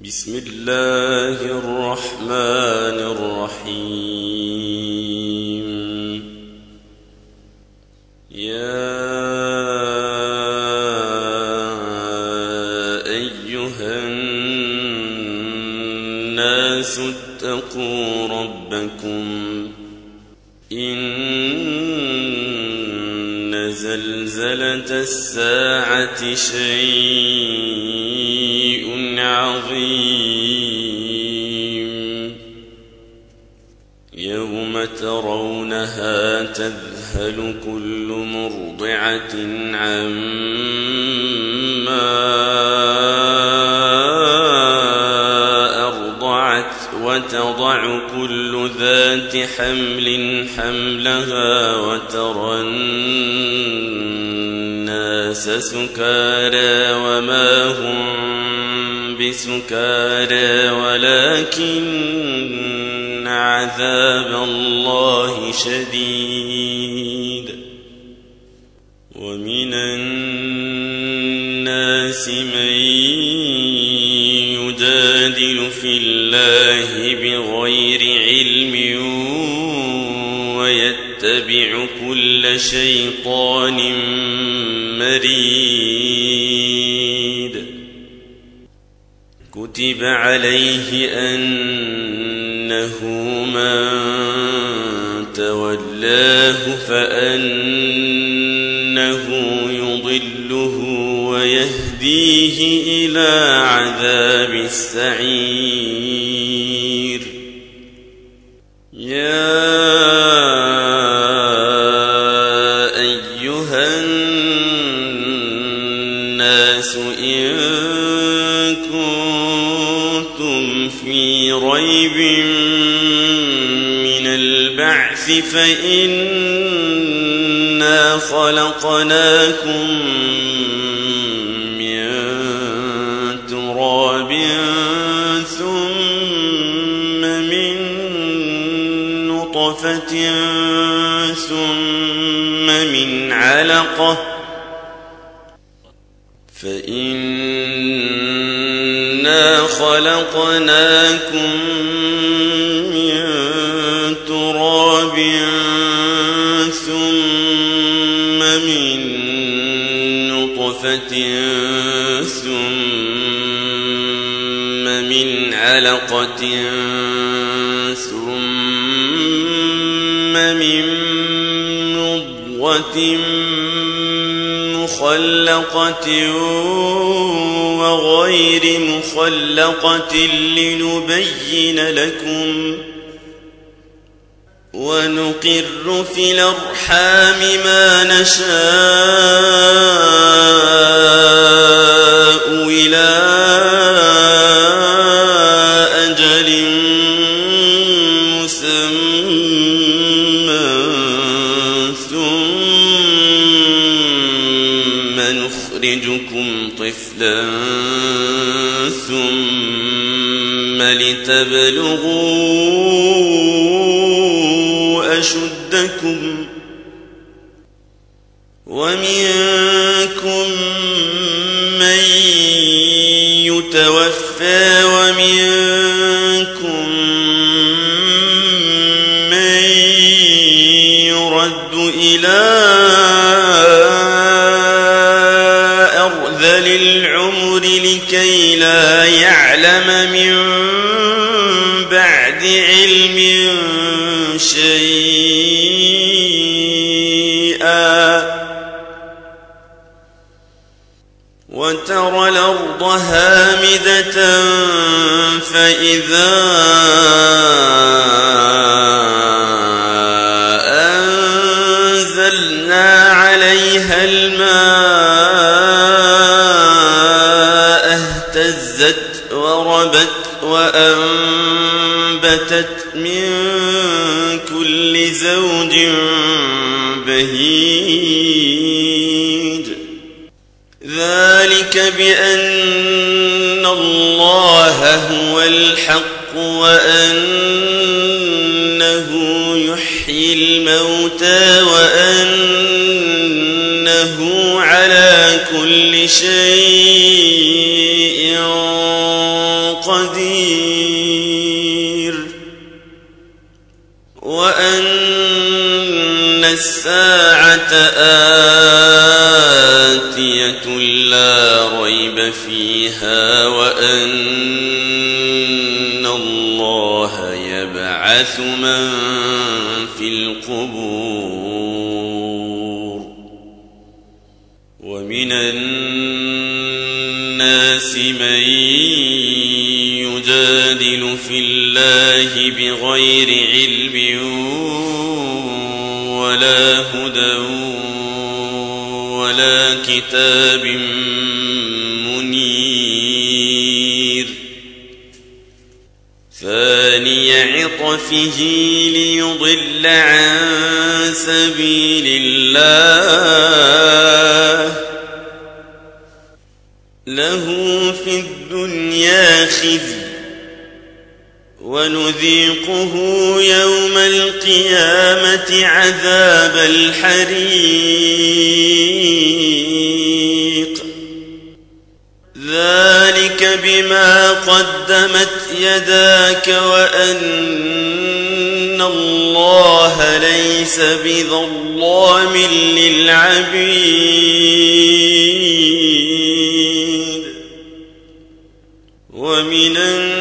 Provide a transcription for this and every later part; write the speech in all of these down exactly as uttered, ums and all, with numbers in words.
بسم الله الرحمن الرحيم. يا أيها الناس اتقوا ربكم إن زلزلة الساعة شيء عظيم. يوم ترونها تذهل كل مرضعة عما أرضعت وتضع كل ذات حمل حملها وترى الناس سكارى وما هم بسكارى ولكن عذاب الله شديد. ومن الناس من يجادل في الله بغير علم ويتبع كل شيطان مريد. كتب عليه أنه من تولاه فأنه يضله ويهديه إلى عذاب السعير. يا أيها الناس إن كنتم في ريب من البعث فإنا خلقناكم من تراب ثم من نطفة ثم من علقة فإنا خلقناكم من تراب ثم من نطفة ثم من علقة ثم من مضغة مخلقة وغير مخلقة لنبين لكم ونقر في الأرحام ما نشاء إلى أجل مسمى ثم نخرجكم طفلا ثم لتبلغوا أشدكم ومنكم من يتوفى ومنكم من يرد إلى أرذل العمر لكي لا يعلم من بعد علم شيئا. وترى الأرض هامدة فإذا أنزلنا عليها الماء اهتزت وربت وأنبتت من كل زوج بهيج. ذلك بأن الله هو الحق وأنه يحيي الموتى وأنه على كل شيء الساعة آتية لا ريب فيها وأن الله يبعث من في القبور. ومن الناس من يجادل في الله بغير علم ولا هدى ولا كتاب منير. ثاني عطفه ليضل عن سبيل الله له في الدنيا خزي ونذيقه يوم القيامة عذاب الحريق. ذلك بما قدمت يداك وأن الله ليس بظلام للعبيد. ومن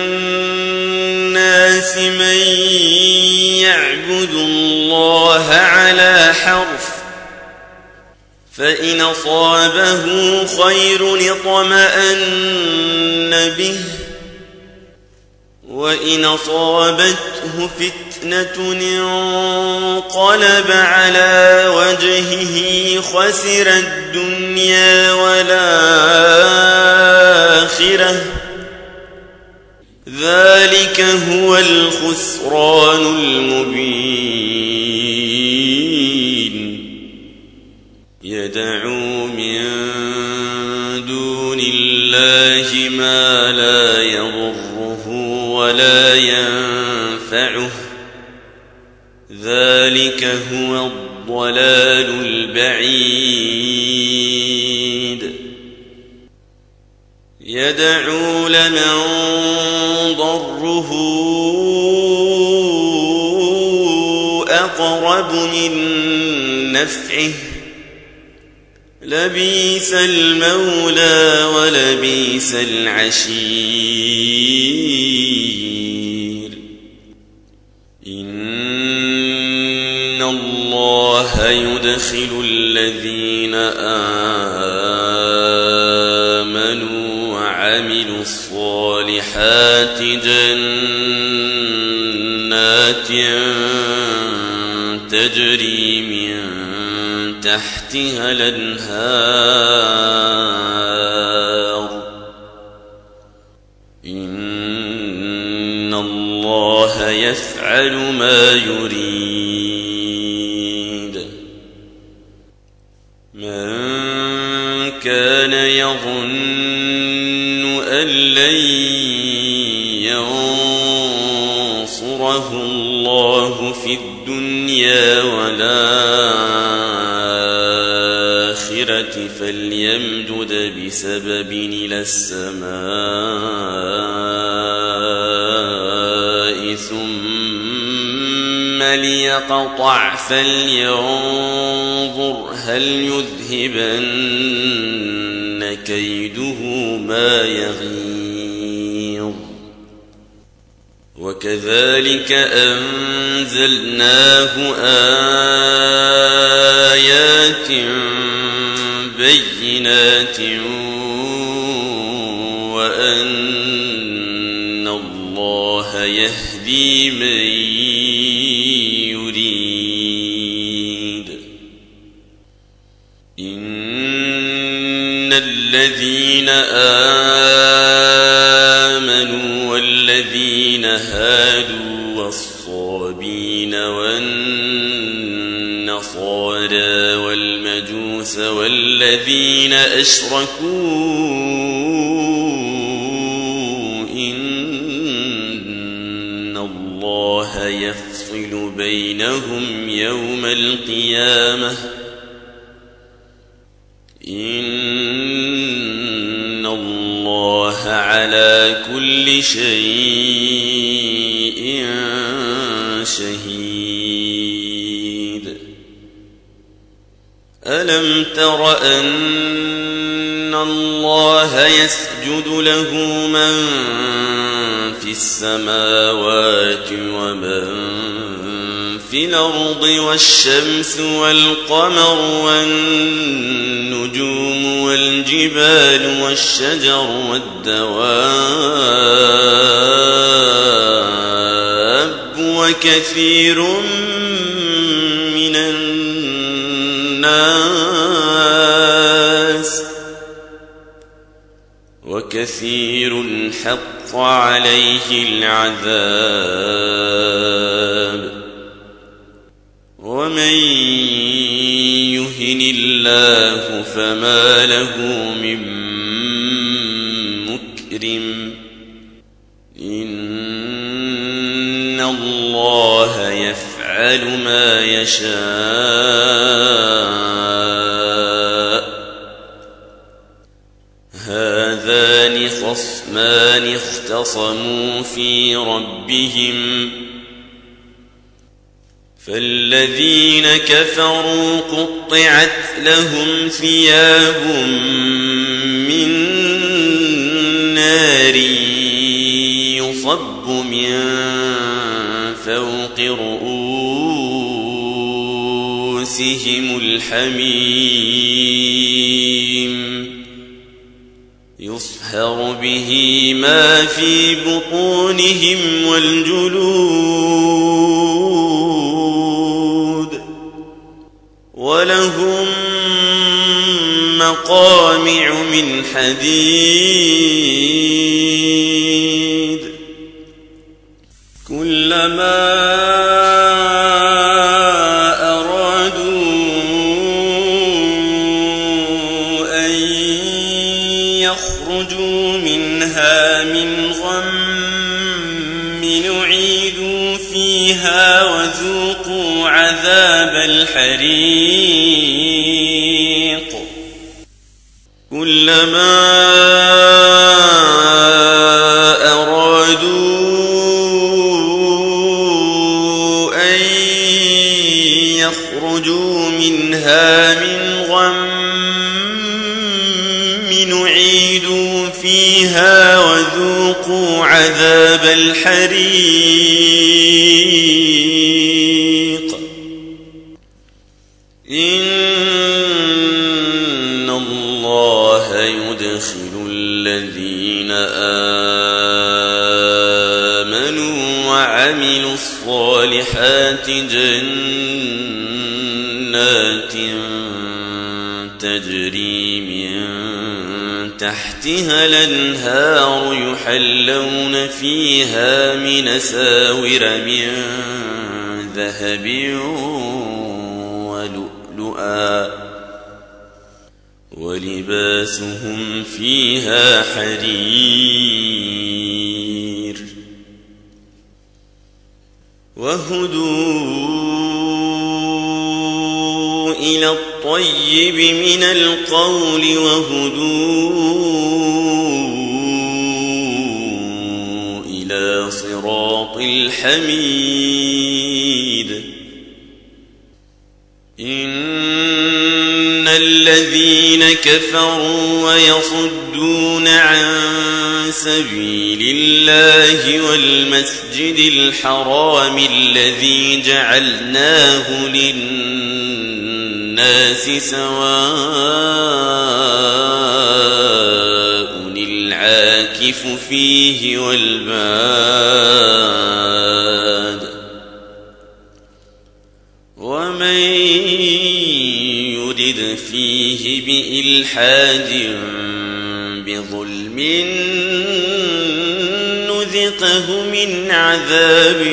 الناس من يعبد الله على حرف فإن أصابه خير اطمأن به وإن أصابته فتنة انقلب على وجهه خسر الدنيا والآخرة. ذلك هو الخسران المبين. يدعو من دون الله ما لا يضره ولا ينفعه. ذلك هو الضلال البعيد. يدعو لمن ضره أقرب من نفعه لبئس المولى ولبئس العشير. إن الله يدخل الذين آمنوا وعملوا الصالحات جنات تجري من تحتها الأنهار. إن الله يفعل ما يريد. من كان يظن أن لن ينصره الله في الدنيا والآخرة فليمدد بسبب إلى السماء ثم ليقطع فلينظر هل يذهبن كيده ما يغيظ. وكذلك أنزلناه آيات بينات وأن الله يهدي من يريد. إن الذين آمنوا والذين هادوا والصابين والنصارى والمجوس والذين أشركوا إن الله يفصل بينهم يوم القيامة. إن الله على كل شيء شهيد. ألم تر أن الله يسجد له من في السماوات ومن في الأرض والشمس والقمر والنجوم والجبال والشجر والدواب وكثير من الناس وكثير حق عليه العذاب ومن يهن الله فما له من مكرم إن الله يفعل ما يشاء هذان خصمان اختصموا في ربهم فالذين كفروا قطعت لهم ثياب من نار يصب من فوق رؤوسهم الحميم يصهر به ما في بطونهم والجلود ولهم مقامع من حديد كلما أرادوا أن يخرجوا منها من غم نعيدوا فيها وذوقوا عذاب الحريق كلما أرادوا أن يخرجوا منها من غم نعيدوا فيها وذوقوا عذاب الحريق إن الله يدخل الذين آمنوا وعملوا الصالحات جنات تجري من تحتها الأنهار يحلون فيها من أساور من ذهب ولؤلؤا ولباسهم فيها حرير وهدوا إلى الطيب من القول وهدوا إلى صراط الحميد إن الذين كفروا ويصدون عن سبيل الله والمسجد الحرام الذي جعلناه للناس سواء العاكف فيه والباد ومن يرد فيه بإلحاد بظلم نذقه من عذاب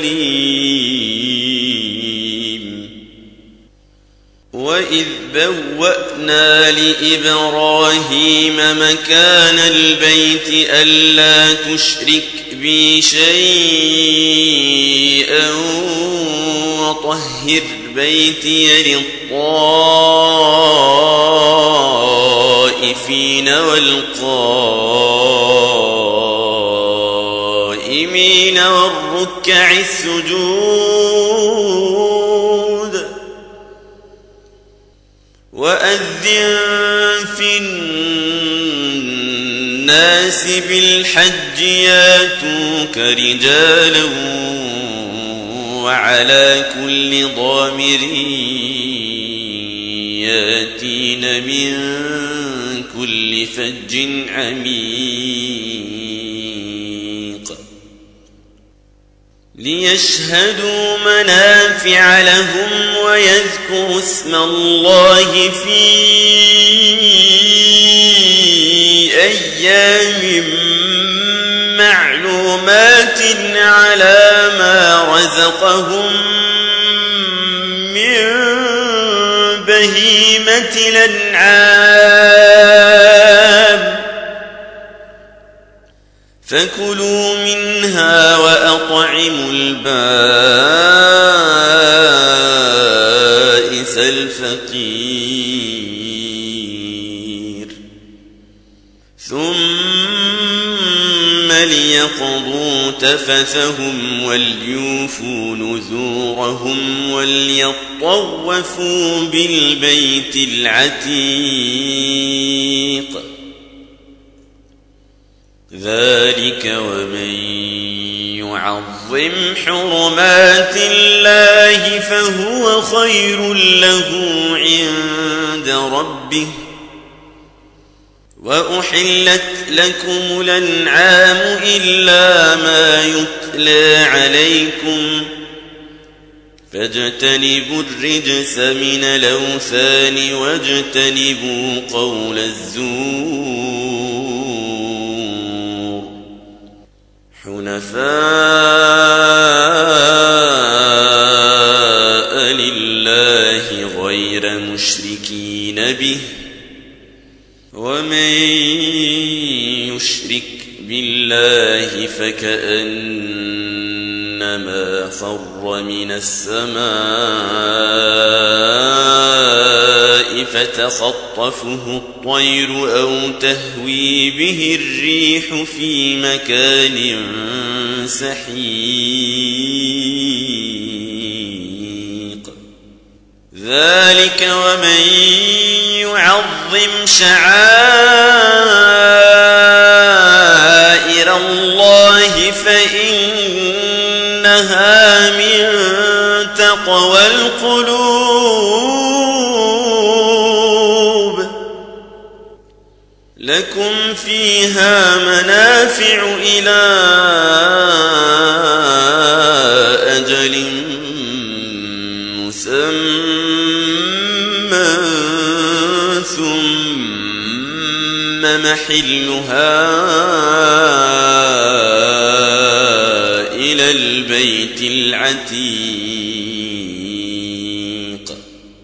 أليم وإذ بوأنا لإبراهيم مكان البيت ألا تشرك بي شيئا وطهر بيتي للطائفين والقائمين والركع السجود وأذن في الناس بالحج ياتوك رجالا وعلى كل ضامر ياتين من كل فج عميق ليشهدوا منافع لهم ويذكروا اسم الله في أيام معلومات على ما رزقهم من بهيمة الأنعام فكلوا منها وأطعموا البائس الفقير ثم ليقضوا تفثهم وليوفوا نذورهم وليطوفوا بالبيت العتيق ذلك ومن يعظم حرمات الله فهو خير له عند ربه وأحلت لكم الأنعام إلا ما يتلى عليكم فاجتنبوا الرجس من الأوثان واجتنبوا قول الزور حنفاء لله غير مشركين به ومن يشرك بالله فكأنما خر من السماء فتخطفه الطير أو تهوي به الريح في مكان سحيق ذلك ومن يعظم شعائر الله فإنها من تقوى القلوب لكم فيها منافع إلى أجل مسمى ثم محلها إلى البيت العتيق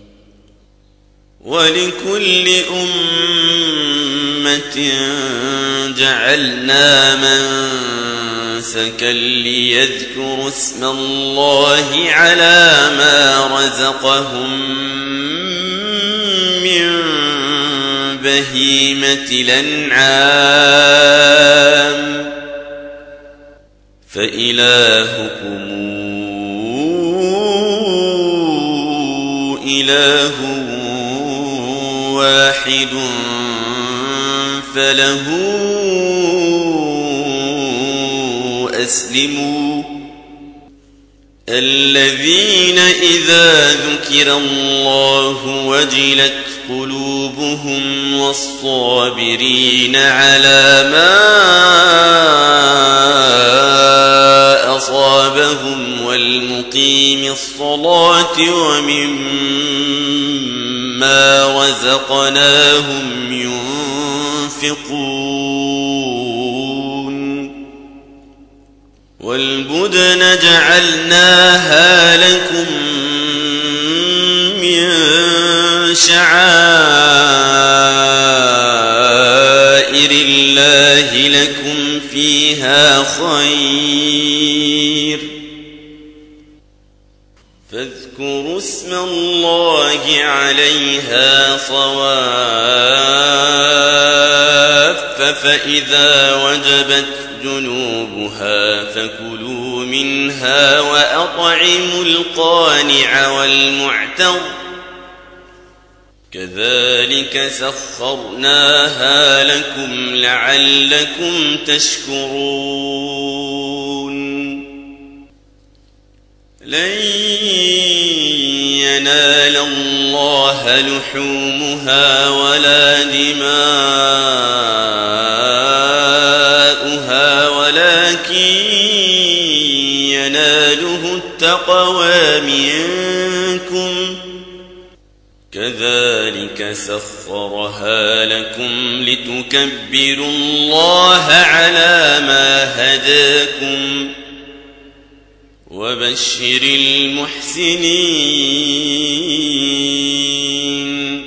ولكل أمة جعلنا منسكا ليذكروا اسم الله على ما رزقهم من بهيمة الأنعام فإلهكم إله واحد فله أسلموا الذين إذا ذكر الله وجلت قلوبهم والصابرين على ما أصابهم والمقيم الصلاة ومما رزقناهم ينفقون والبدن جعلناها لكم من شعائر الله لكم فيها خير فاذكروا اسم الله عليها صواف فإذا وجبت جنوبها فكلوا منها وأطعموا القانع والمعتر كذلك سخرناها لكم لعلكم تشكرون لن ينال الله لحومها ولا دماؤها ولكن يناله التقوى منكم كذلك سخرها لكم لتكبروا الله على ما هداكم وبشر المحسنين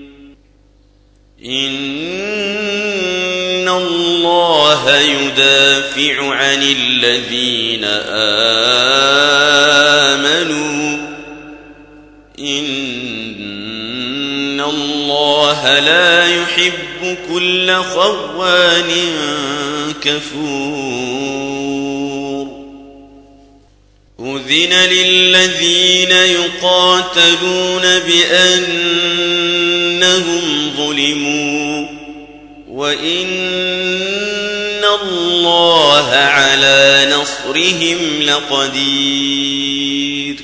إن الله يدافع عن الذين آمنوا إن الله لا يحب كل خوان كفور أذن للذين يقاتلون بأنهم ظلموا وإن الله على نصرهم لقدير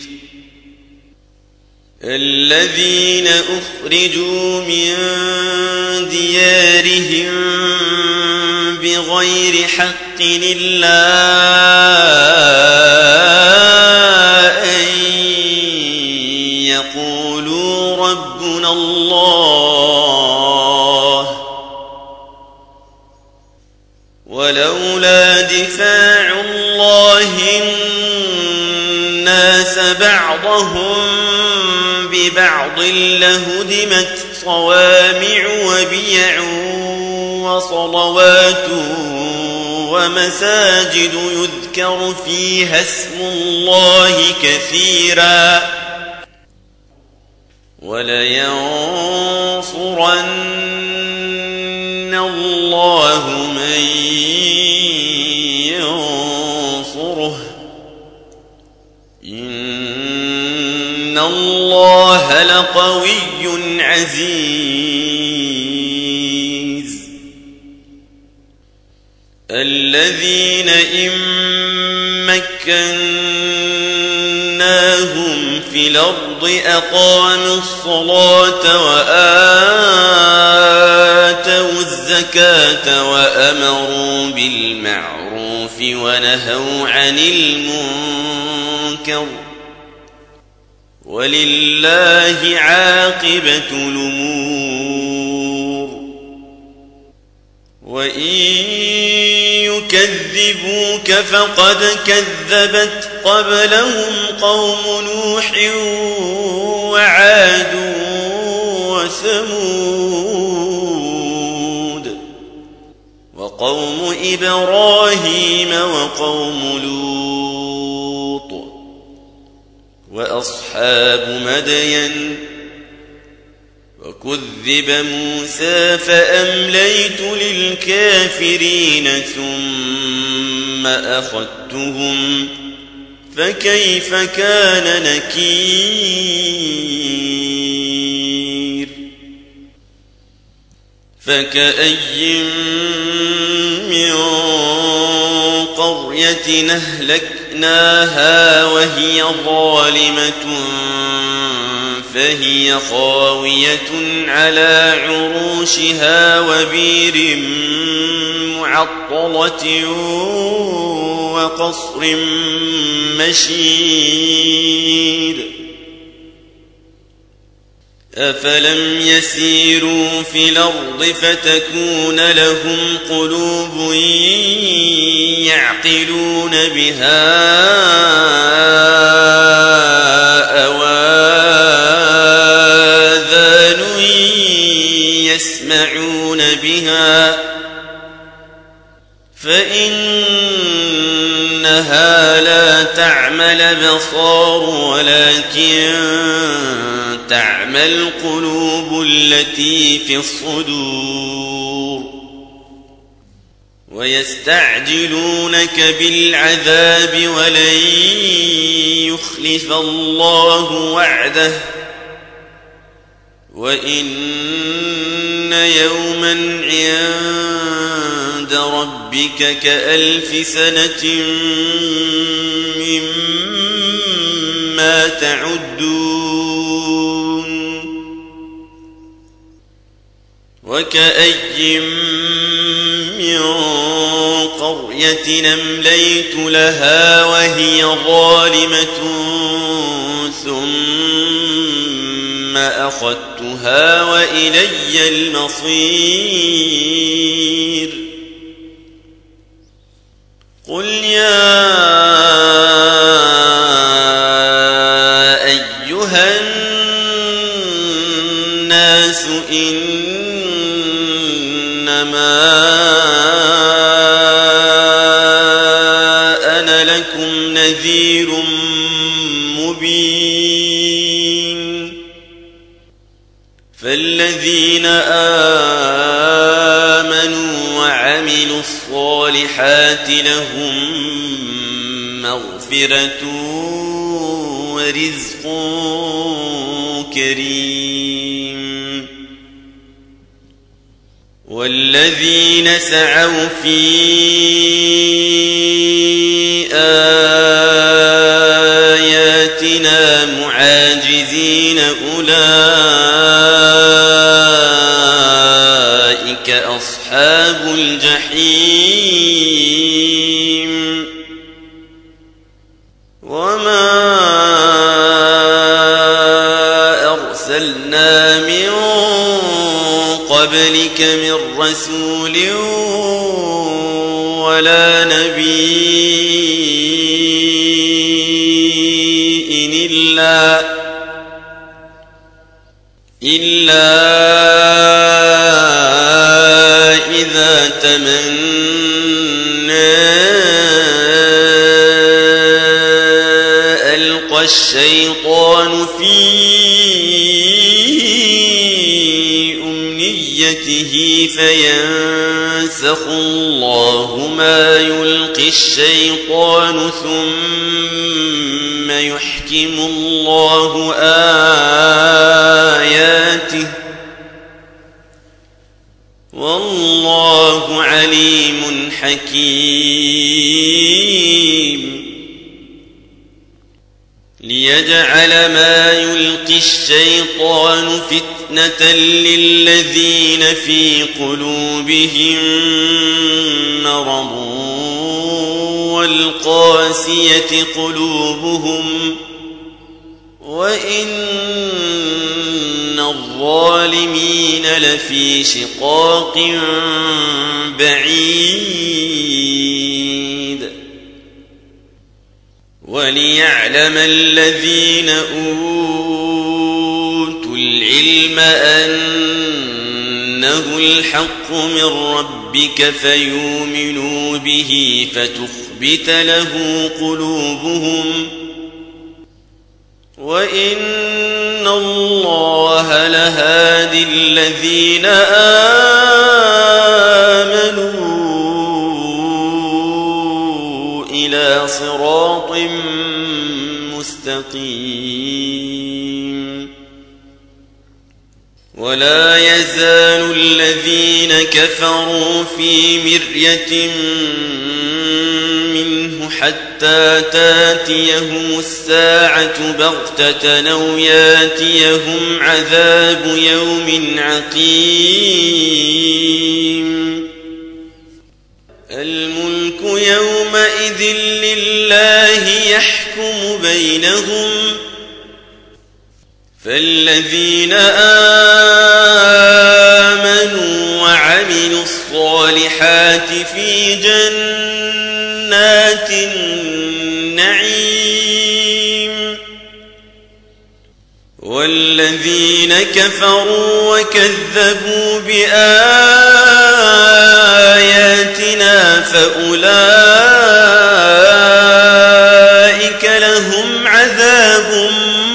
الذين أخرجوا من ديارهم بغير حق إلا أن يقولوا ربنا الله ولولا دفاع الله الناس بعضهم ببعض لهدمت صوامع وبيع وصلوات ومساجد يذكر فيها اسم الله كثيرا ولينصرن الله من ينصره إن الله لقوي عزيز الذين إن مكناهم في الأرض أقاموا الصلاة وآتوا الزكاة وأمروا بالمعروف ونهوا عن المنكر ولله عاقبة الأمور وإن يكذبوك فقد كذبت قبلهم قوم نوح وعاد وثمود وقوم إبراهيم وقوم لوط وأصحاب مدين وكذب موسى فأمليت للكافرين ثم أخذتهم فكيف كان نكير فكأي من قرية أهلكناها وهي ظالمة فهي خاوية على عروشها وبير معطلة وقصر مشيد أفلم يسيروا في الأرض فتكون لهم قلوب يعقلون بها أو آذان يسمعون بها فإنها لا تعمى الأبصار ولكن تعمى القلوب التي في الصدور ويستعجلونك بالعذاب ولن يخلف الله وعده وإن يوما عند ربك كألف سنة مما تعدون وكأي من قرية أمليت لها وهي ظالمة ثم أخذتها وإلي المصير قل يا أيها الناس إنما أنا لكم نذير مبين فالذين آمنوا وعملوا الصالحات لهم مغفرة ورزق كريم والذين سعوا في آياتنا معاجزين أولئك أصحاب الجحيم وما أرسلنا من قبلك من رسول ولا نبي إلا إلا إذا تمنى ألقى الشيطان في أمنيته فينسخ الله ما يلقي الشيطان ثم يحكم الله آياته والله عليم حكيم ليجعل ما يلقي الشيطان فتنة للذين في قلوبهم مرض والقاسية قلوبهم وإن الظالمين لفي شقاق بعيد وليعلم الذين أوتوا العلم أنه الحق من ربك فيؤمنوا به فتخبت له قلوبهم وإن الله لهادي الذين آمنوا إلى صراط مستقيم ولا يزال الذين كفروا في مرية منه حتى تاتيهم الساعة بغتة أو ياتيهم عذاب يوم عقيم الملك يومئذ لله يحكم بينهم فالذين آمنوا وعملوا الصالحات في جنات النعيم والذين كفروا وكذبوا بآياتنا فأولئك لهم عذاب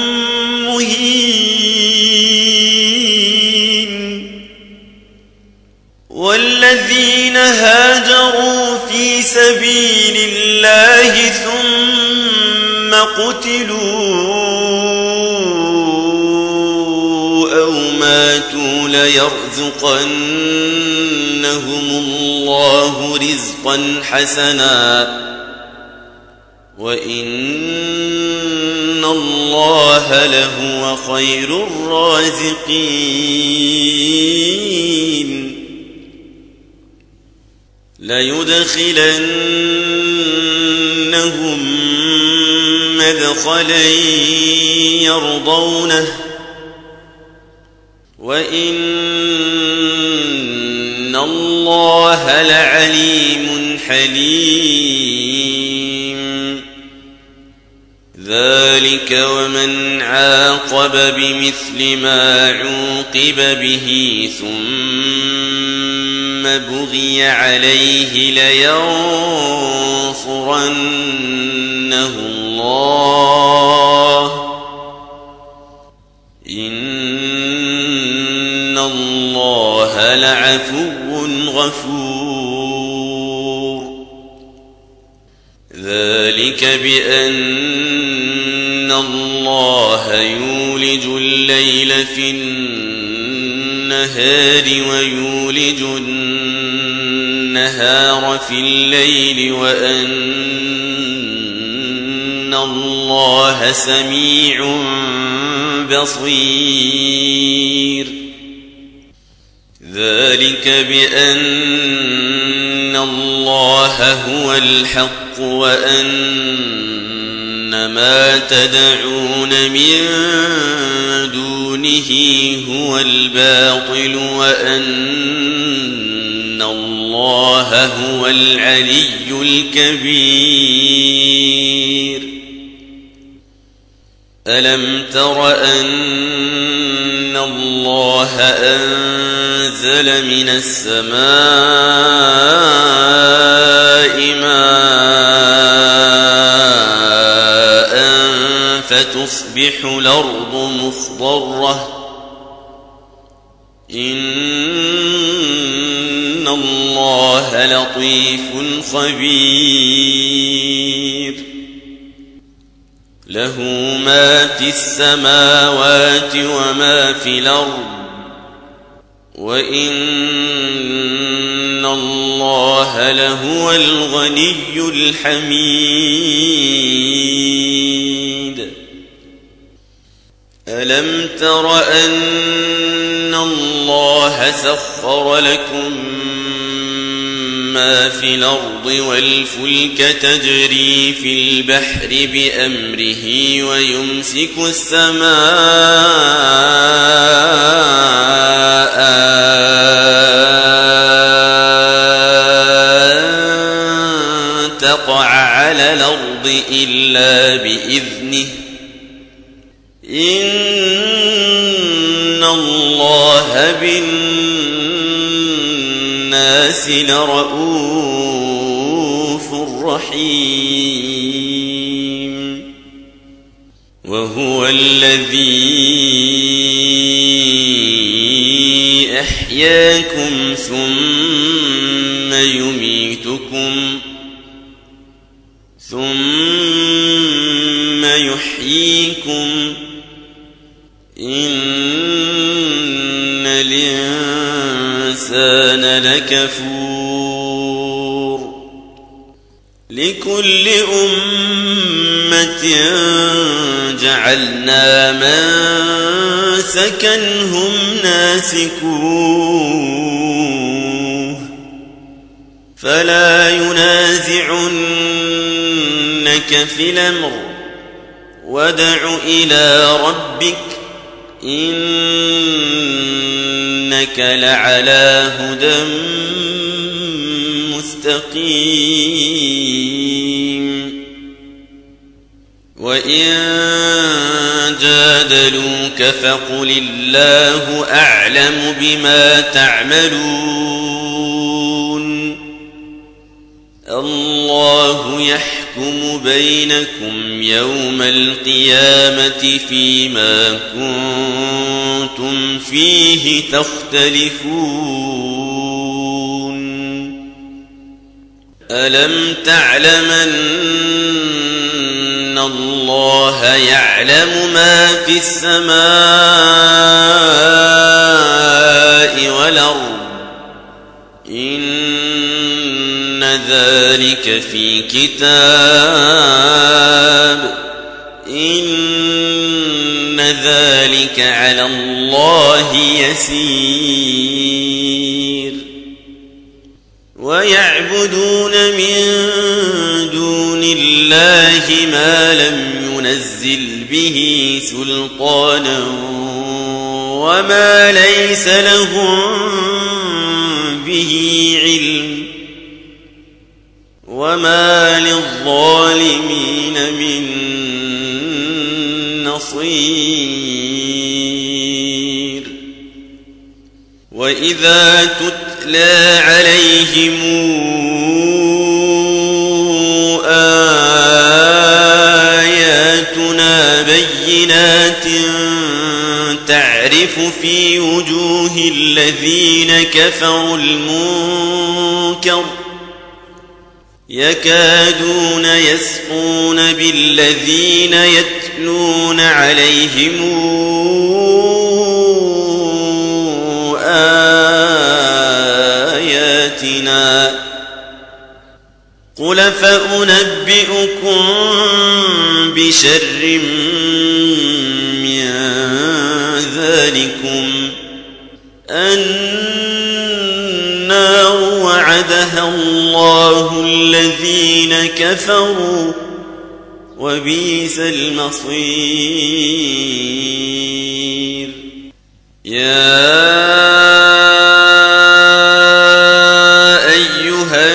والذين هاجروا في سبيل الله ثم قتلوا أو ماتوا ليرزقنهم الله رزقا حسنا وإن الله لهو خير الرازقين ليدخلنهم مدخلا يرضونه وإن الله لعليم حليم ذلك ومن عاقب بمثل ما عوقب به ثم بغي عليه لينصرنه الله إن الله لعفو غفور ذلك بأن الله يولج الليل في النهار ويولج النهار في الليل وأن الله سميع بصير ذلك بأن الله هو الحق وأن ما تدعون من دونه هو الباطل وأن الله هو العلي الكبير ألم تر أن الله أنزل من السماء ماء فتصبح الأرض مخضرة إن الله لطيف خبير له ما في السماوات وما في الأرض وإن الله لهو الغني الحميد ألم تر أن الله سخر لكم ما في الأرض والفلك تجري في البحر بأمره ويمسك السماء أن تقع على الأرض إلا بإذنه إن الله بالناس لرؤوف رحيم وهو الذي أحياكم ثم يميتكم ثم يحييكم إن الإنسان لكفور لكل أمة جعلنا منسكا هم ناسكوه فلا ينازعنك في الأمر وادع إلى ربك إنك لعلى هدى مستقيم وإن جادلوك فقل الله أعلم بما تعملون الله يحكم بينكم يوم القيامة فيما كنتم فيه تختلفون ألم تعلم أن الله يعلم ما في السماء والأرض إن ذلك في كتاب إن ذلك على الله يسير ويعبدون من دون الله ما لم ينزل به سلطانا وما ليس لهم به علم وما للظالمين من نصير وإذا تتلى عليهم آياتنا بينات تعرف في وجوه الذين كفروا المنكر يكادون يسقون بالذين يتلون عليهم آياتنا قل فأنبئكم بشر من ذلكم النار وعدها الله الذين كفروا وبئس المصير يا أيها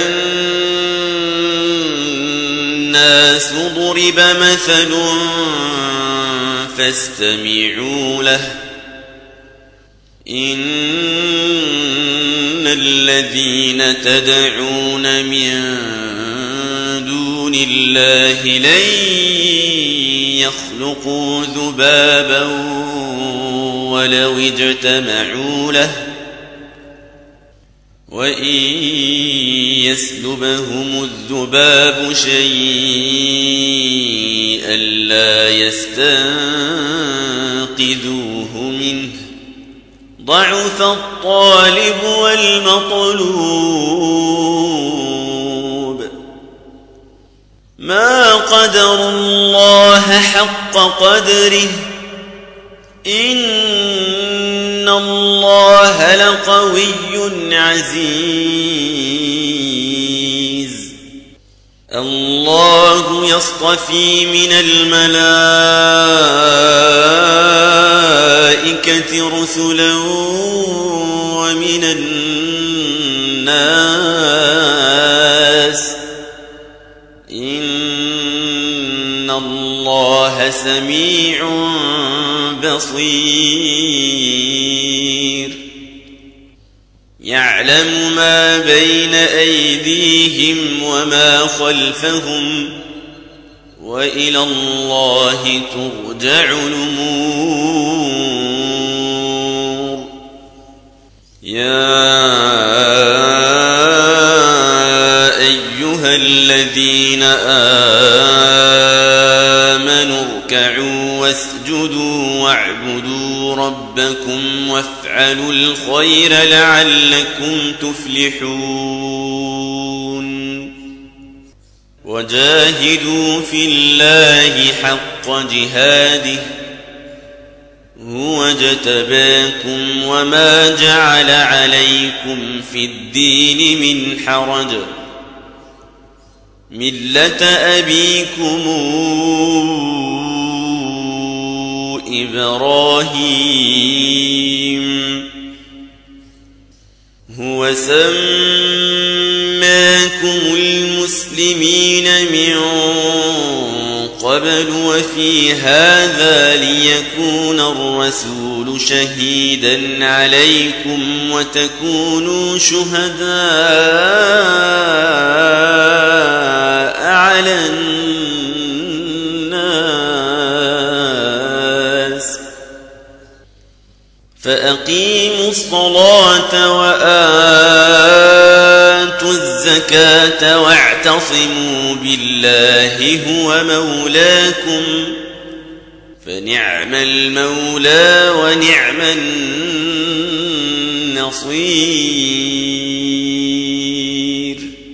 الناس ضرب مثل فاستمعوا له إن الذين تدعون من دون الله لن يخلقوا ذبابا ولو اجتمعوا له وإن يسلبهم الذباب شيئا لا يستنقذوه منه ضعف الطالب والمطلوب ما قدروا الله حق قدره إن الله لقوي عزيز الله يصطفي من الملائكة رسلا ومن الناس إن الله سميع بصير يعلم ما بين أيديهم وما خلفهم وإلى الله ترجع الأمور يا أيها الذين آمنوا اركعوا واسجدوا واعبدوا ربكم وافعلوا الخير لعلكم تفلحون وجاهدوا في الله حق جهاده هو اجتباكم وما جعل عليكم في الدين من حرج ملة أبيكم إبراهيم هو سماكم المسلمين من قبل وفي هذا ليكون الرسول شهيدا عليكم وتكونوا شهداء على الناس فأقيموا الصلاة وآتوا الزكاة واعتصموا بالله هو مولاكم فنعم المولى ونعم نصير